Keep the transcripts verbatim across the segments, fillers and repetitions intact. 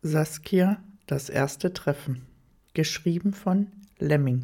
Saskia, das erste Treffen. Geschrieben von Lemming.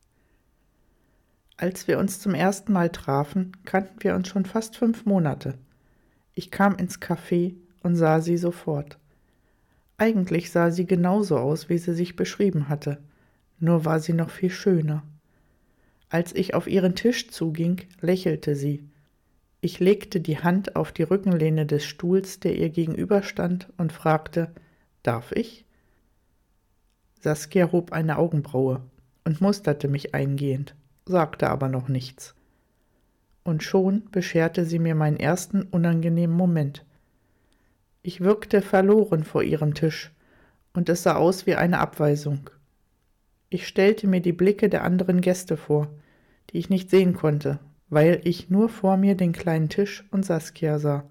Als wir uns zum ersten Mal trafen, kannten wir uns schon fast fünf Monate. Ich kam ins Café und sah sie sofort. Eigentlich sah sie genauso aus, wie sie sich beschrieben hatte, nur war sie noch viel schöner. Als ich auf ihren Tisch zuging, lächelte sie. Ich legte die Hand auf die Rückenlehne des Stuhls, der ihr gegenüberstand, und fragte: »Darf ich?« Saskia hob eine Augenbraue und musterte mich eingehend, sagte aber noch nichts. Und schon bescherte sie mir meinen ersten unangenehmen Moment. Ich wirkte verloren vor ihrem Tisch, und es sah aus wie eine Abweisung. Ich stellte mir die Blicke der anderen Gäste vor, die ich nicht sehen konnte, weil ich nur vor mir den kleinen Tisch und Saskia sah.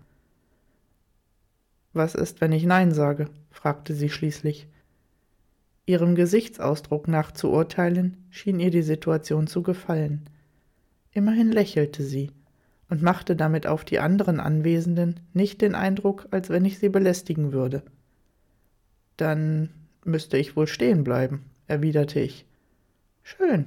»Was ist, wenn ich Nein sage?« fragte sie schließlich. Ihrem Gesichtsausdruck nach zu urteilen, schien ihr die Situation zu gefallen. Immerhin lächelte sie und machte damit auf die anderen Anwesenden nicht den Eindruck, als wenn ich sie belästigen würde. »Dann müsste ich wohl stehen bleiben«, erwiderte ich. »Schön.«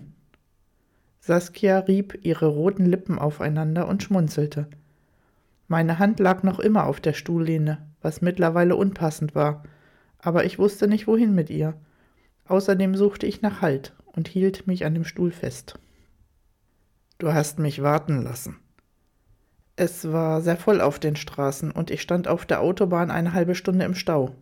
Saskia rieb ihre roten Lippen aufeinander und schmunzelte. Meine Hand lag noch immer auf der Stuhllehne, was mittlerweile unpassend war, aber ich wusste nicht, wohin mit ihr. Außerdem suchte ich nach Halt und hielt mich an dem Stuhl fest. »Du hast mich warten lassen.« Es war sehr voll auf den Straßen und ich stand auf der Autobahn eine halbe Stunde im Stau.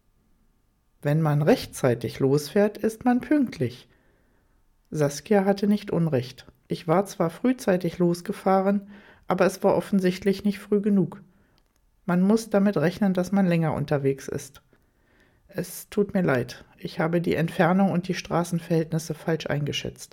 »Wenn man rechtzeitig losfährt, ist man pünktlich.« Saskia hatte nicht Unrecht. Ich war zwar frühzeitig losgefahren, aber es war offensichtlich nicht früh genug. Man muss damit rechnen, dass man länger unterwegs ist. Es tut mir leid, ich habe die Entfernung und die Straßenverhältnisse falsch eingeschätzt.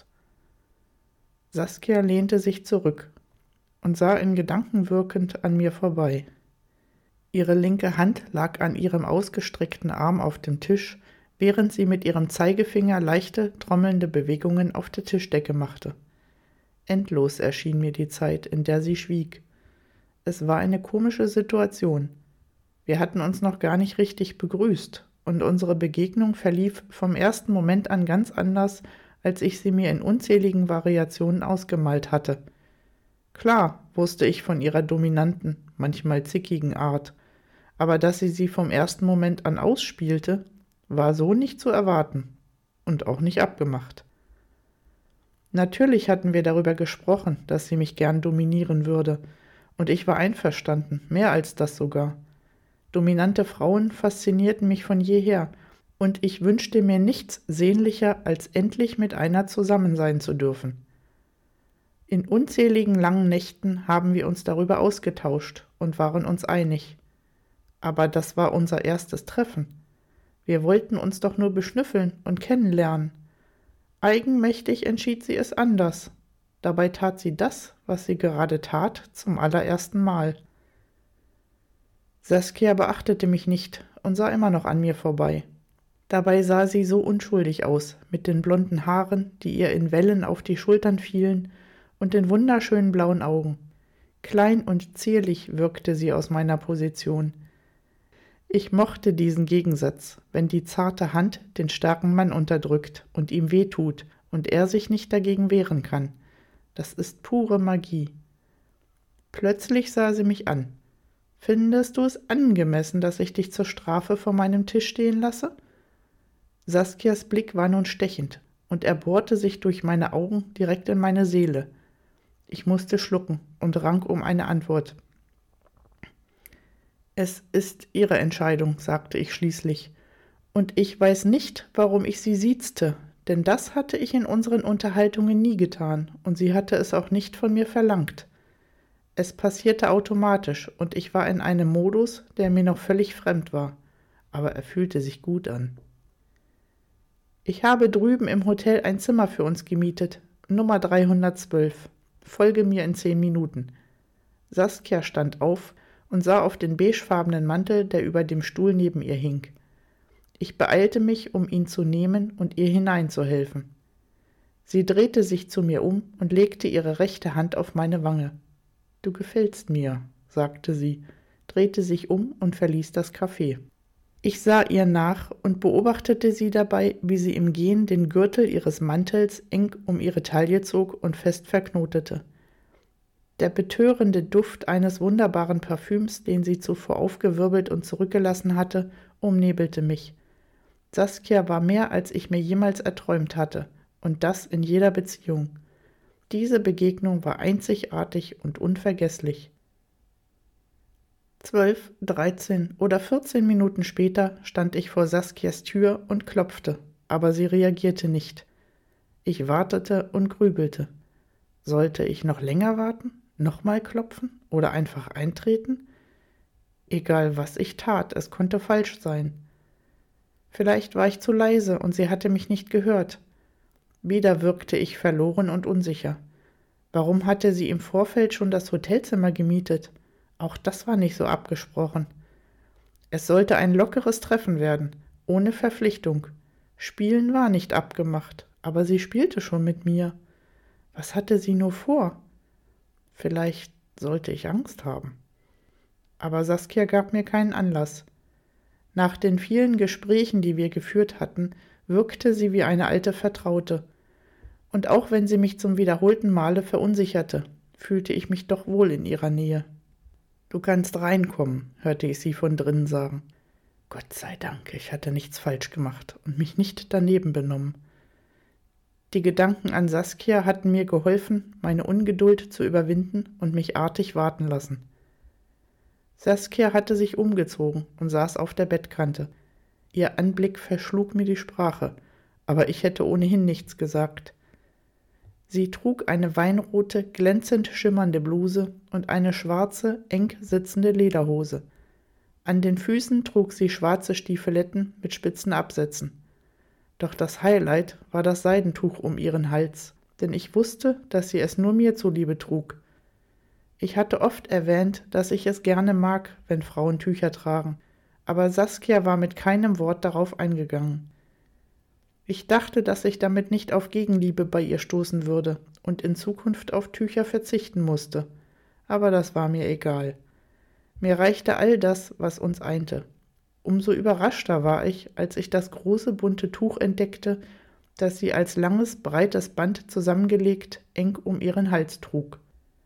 Saskia lehnte sich zurück und sah in Gedanken wirkend an mir vorbei. Ihre linke Hand lag an ihrem ausgestreckten Arm auf dem Tisch, während sie mit ihrem Zeigefinger leichte, trommelnde Bewegungen auf der Tischdecke machte. Endlos erschien mir die Zeit, in der sie schwieg. Es war eine komische Situation. Wir hatten uns noch gar nicht richtig begrüßt, und unsere Begegnung verlief vom ersten Moment an ganz anders, als ich sie mir in unzähligen Variationen ausgemalt hatte. Klar wusste ich von ihrer dominanten, manchmal zickigen Art, aber dass sie sie vom ersten Moment an ausspielte, war so nicht zu erwarten und auch nicht abgemacht. Natürlich hatten wir darüber gesprochen, dass sie mich gern dominieren würde, und ich war einverstanden, mehr als das sogar. Dominante Frauen faszinierten mich von jeher, und ich wünschte mir nichts sehnlicher, als endlich mit einer zusammen sein zu dürfen. In unzähligen langen Nächten haben wir uns darüber ausgetauscht und waren uns einig. Aber das war unser erstes Treffen. Wir wollten uns doch nur beschnüffeln und kennenlernen. Eigenmächtig entschied sie es anders. Dabei tat sie das, was sie gerade tat, zum allerersten Mal. Saskia beachtete mich nicht und sah immer noch an mir vorbei. Dabei sah sie so unschuldig aus, mit den blonden Haaren, die ihr in Wellen auf die Schultern fielen, und den wunderschönen blauen Augen. Klein und zierlich wirkte sie aus meiner Position. Ich mochte diesen Gegensatz, wenn die zarte Hand den starken Mann unterdrückt und ihm wehtut und er sich nicht dagegen wehren kann. Das ist pure Magie. Plötzlich sah sie mich an. »Findest du es angemessen, dass ich dich zur Strafe vor meinem Tisch stehen lasse?« Saskias Blick war nun stechend, und er bohrte sich durch meine Augen direkt in meine Seele. Ich musste schlucken und rang um eine Antwort. »Es ist Ihre Entscheidung«, sagte ich schließlich, »und ich weiß nicht, warum ich Sie siezte, denn das hatte ich in unseren Unterhaltungen nie getan, und sie hatte es auch nicht von mir verlangt. Es passierte automatisch, und ich war in einem Modus, der mir noch völlig fremd war, aber er fühlte sich gut an. »Ich habe drüben im Hotel ein Zimmer für uns gemietet, Nummer dreihundertzwölf. Folge mir in zehn Minuten.« Saskia stand auf und sah auf den beigefarbenen Mantel, der über dem Stuhl neben ihr hing. Ich beeilte mich, um ihn zu nehmen und ihr hineinzuhelfen. Sie drehte sich zu mir um und legte ihre rechte Hand auf meine Wange. »Du gefällst mir«, sagte sie, drehte sich um und verließ das Café. Ich sah ihr nach und beobachtete sie dabei, wie sie im Gehen den Gürtel ihres Mantels eng um ihre Taille zog und fest verknotete. Der betörende Duft eines wunderbaren Parfüms, den sie zuvor aufgewirbelt und zurückgelassen hatte, umnebelte mich. Saskia war mehr, als ich mir jemals erträumt hatte, und das in jeder Beziehung. Diese Begegnung war einzigartig und unvergesslich. Zwölf, dreizehn oder vierzehn Minuten später stand ich vor Saskias Tür und klopfte, aber sie reagierte nicht. Ich wartete und grübelte. Sollte ich noch länger warten, nochmal klopfen oder einfach eintreten? Egal, was ich tat, es konnte falsch sein. Vielleicht war ich zu leise und sie hatte mich nicht gehört. Wieder wirkte ich verloren und unsicher. Warum hatte sie im Vorfeld schon das Hotelzimmer gemietet? Auch das war nicht so abgesprochen. Es sollte ein lockeres Treffen werden, ohne Verpflichtung. Spielen war nicht abgemacht, aber sie spielte schon mit mir. Was hatte sie nur vor? Vielleicht sollte ich Angst haben. Aber Saskia gab mir keinen Anlass. Nach den vielen Gesprächen, die wir geführt hatten, wirkte sie wie eine alte Vertraute. Und auch wenn sie mich zum wiederholten Male verunsicherte, fühlte ich mich doch wohl in ihrer Nähe. »Du kannst reinkommen«, hörte ich sie von drinnen sagen. Gott sei Dank, ich hatte nichts falsch gemacht und mich nicht daneben benommen. Die Gedanken an Saskia hatten mir geholfen, meine Ungeduld zu überwinden und mich artig warten lassen. Saskia hatte sich umgezogen und saß auf der Bettkante. Ihr Anblick verschlug mir die Sprache, aber ich hätte ohnehin nichts gesagt. Sie trug eine weinrote, glänzend schimmernde Bluse und eine schwarze, eng sitzende Lederhose. An den Füßen trug sie schwarze Stiefeletten mit spitzen Absätzen. Doch das Highlight war das Seidentuch um ihren Hals, denn ich wusste, dass sie es nur mir zuliebe trug. Ich hatte oft erwähnt, dass ich es gerne mag, wenn Frauen Tücher tragen, aber Saskia war mit keinem Wort darauf eingegangen. Ich dachte, dass ich damit nicht auf Gegenliebe bei ihr stoßen würde und in Zukunft auf Tücher verzichten musste, aber das war mir egal. Mir reichte all das, was uns einte. Umso überraschter war ich, als ich das große bunte Tuch entdeckte, das sie als langes, breites Band zusammengelegt eng um ihren Hals trug.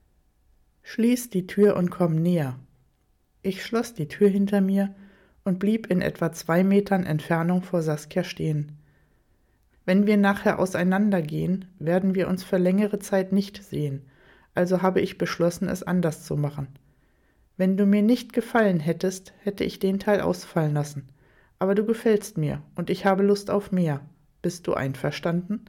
»Schließ die Tür und komm näher.« Ich schloss die Tür hinter mir und blieb in etwa zwei Metern Entfernung vor Saskia stehen. Wenn wir nachher auseinandergehen, werden wir uns für längere Zeit nicht sehen, also habe ich beschlossen, es anders zu machen. Wenn du mir nicht gefallen hättest, hätte ich den Teil ausfallen lassen. Aber du gefällst mir und ich habe Lust auf mehr. Bist du einverstanden?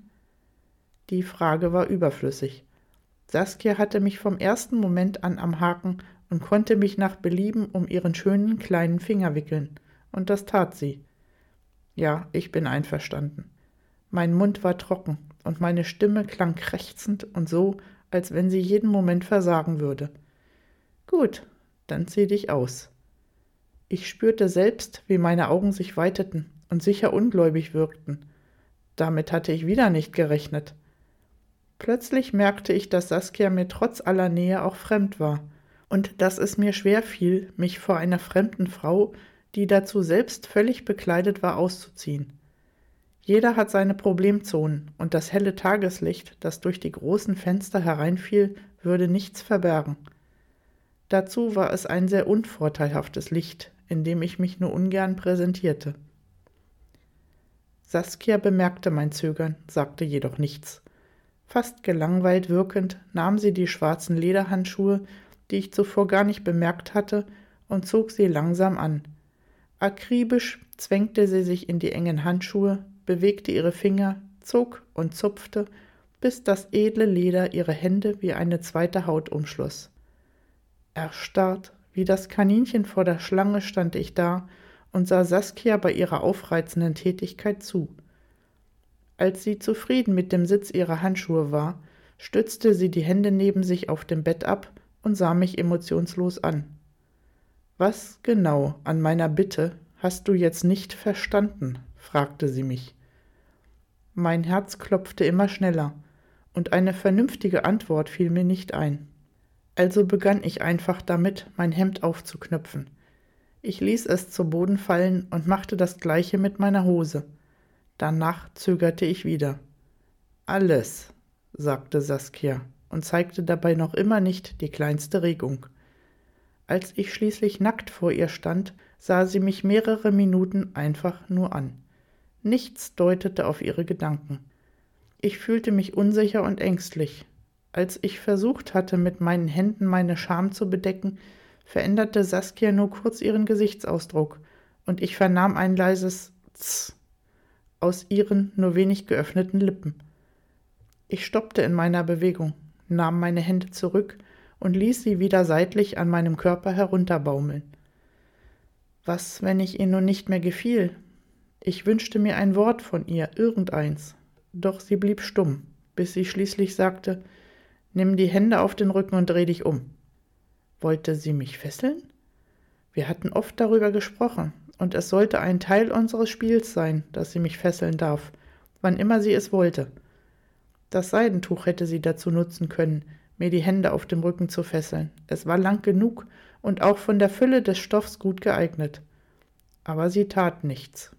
Die Frage war überflüssig. Saskia hatte mich vom ersten Moment an am Haken und konnte mich nach Belieben um ihren schönen kleinen Finger wickeln. Und das tat sie. Ja, ich bin einverstanden. Mein Mund war trocken und meine Stimme klang krächzend und so, als wenn sie jeden Moment versagen würde. Gut, dann zieh dich aus. Ich spürte selbst, wie meine Augen sich weiteten und sicher ungläubig wirkten. Damit hatte ich wieder nicht gerechnet. Plötzlich merkte ich, dass Saskia mir trotz aller Nähe auch fremd war und dass es mir schwer fiel, mich vor einer fremden Frau, die dazu selbst völlig bekleidet war, auszuziehen. Jeder hat seine Problemzonen und das helle Tageslicht, das durch die großen Fenster hereinfiel, würde nichts verbergen. Dazu war es ein sehr unvorteilhaftes Licht, in dem ich mich nur ungern präsentierte. Saskia bemerkte mein Zögern, sagte jedoch nichts. Fast gelangweilt wirkend nahm sie die schwarzen Lederhandschuhe, die ich zuvor gar nicht bemerkt hatte, und zog sie langsam an. Akribisch zwängte sie sich in die engen Handschuhe, bewegte ihre Finger, zog und zupfte, bis das edle Leder ihre Hände wie eine zweite Haut umschloss. Erstarrt, wie das Kaninchen vor der Schlange, stand ich da und sah Saskia bei ihrer aufreizenden Tätigkeit zu. Als sie zufrieden mit dem Sitz ihrer Handschuhe war, stützte sie die Hände neben sich auf dem Bett ab und sah mich emotionslos an. »Was genau an meiner Bitte hast du jetzt nicht verstanden?« fragte sie mich. Mein Herz klopfte immer schneller, und eine vernünftige Antwort fiel mir nicht ein. Also begann ich einfach damit, mein Hemd aufzuknöpfen. Ich ließ es zu Boden fallen und machte das gleiche mit meiner Hose. Danach zögerte ich wieder. »Alles«, sagte Saskia und zeigte dabei noch immer nicht die kleinste Regung. Als ich schließlich nackt vor ihr stand, sah sie mich mehrere Minuten einfach nur an. Nichts deutete auf ihre Gedanken. Ich fühlte mich unsicher und ängstlich. Als ich versucht hatte, mit meinen Händen meine Scham zu bedecken, veränderte Saskia nur kurz ihren Gesichtsausdruck und ich vernahm ein leises »Tss« aus ihren nur wenig geöffneten Lippen. Ich stoppte in meiner Bewegung, nahm meine Hände zurück und ließ sie wieder seitlich an meinem Körper herunterbaumeln. Was, wenn ich ihr nun nicht mehr gefiel? Ich wünschte mir ein Wort von ihr, irgendeins. Doch sie blieb stumm, bis sie schließlich sagte, »Nimm die Hände auf den Rücken und dreh dich um.« Wollte sie mich fesseln? Wir hatten oft darüber gesprochen, und es sollte ein Teil unseres Spiels sein, dass sie mich fesseln darf, wann immer sie es wollte. Das Seidentuch hätte sie dazu nutzen können, mir die Hände auf dem Rücken zu fesseln. Es war lang genug und auch von der Fülle des Stoffs gut geeignet. Aber sie tat nichts.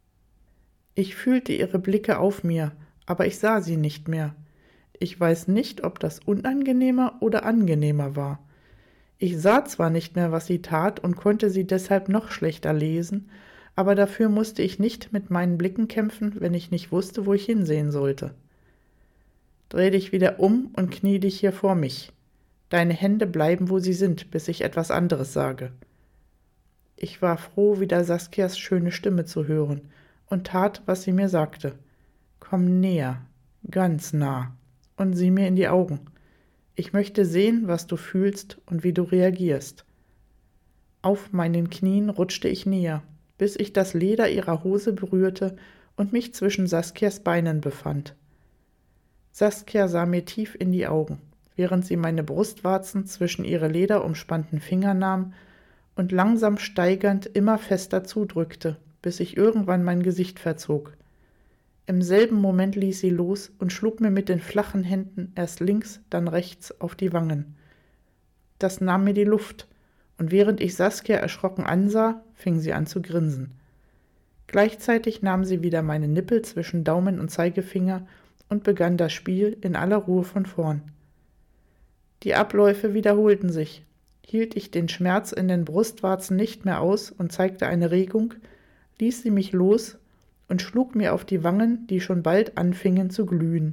Ich fühlte ihre Blicke auf mir, aber ich sah sie nicht mehr. Ich weiß nicht, ob das unangenehmer oder angenehmer war. Ich sah zwar nicht mehr, was sie tat und konnte sie deshalb noch schlechter lesen, aber dafür musste ich nicht mit meinen Blicken kämpfen, wenn ich nicht wusste, wo ich hinsehen sollte. »Dreh dich wieder um und knie dich hier vor mich. Deine Hände bleiben, wo sie sind, bis ich etwas anderes sage.« Ich war froh, wieder Saskias schöne Stimme zu hören und tat, was sie mir sagte. »Komm näher, ganz nah, und sieh mir in die Augen. Ich möchte sehen, was du fühlst und wie du reagierst.« Auf meinen Knien rutschte ich näher, bis ich das Leder ihrer Hose berührte und mich zwischen Saskias Beinen befand. Saskia sah mir tief in die Augen, während sie meine Brustwarzen zwischen ihre lederumspannten Finger nahm und langsam steigernd immer fester zudrückte, bis ich irgendwann mein Gesicht verzog. Im selben Moment ließ sie los und schlug mir mit den flachen Händen erst links, dann rechts auf die Wangen. Das nahm mir die Luft, und während ich Saskia erschrocken ansah, fing sie an zu grinsen. Gleichzeitig nahm sie wieder meine Nippel zwischen Daumen und Zeigefinger und begann das Spiel in aller Ruhe von vorn. Die Abläufe wiederholten sich. Hielt ich den Schmerz in den Brustwarzen nicht mehr aus und zeigte eine Regung, ließ sie mich los und schlug mir auf die Wangen, die schon bald anfingen zu glühen.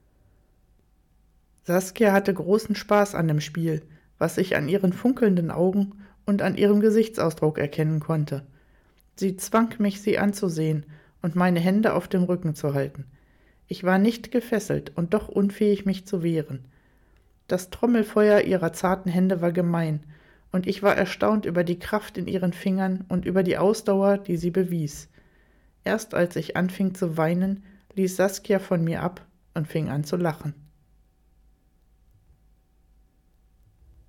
Saskia hatte großen Spaß an dem Spiel, was ich an ihren funkelnden Augen und an ihrem Gesichtsausdruck erkennen konnte. Sie zwang mich, sie anzusehen und meine Hände auf dem Rücken zu halten. Ich war nicht gefesselt und doch unfähig, mich zu wehren. Das Trommelfeuer ihrer zarten Hände war gemein, und ich war erstaunt über die Kraft in ihren Fingern und über die Ausdauer, die sie bewies. Erst als ich anfing zu weinen, ließ Saskia von mir ab und fing an zu lachen.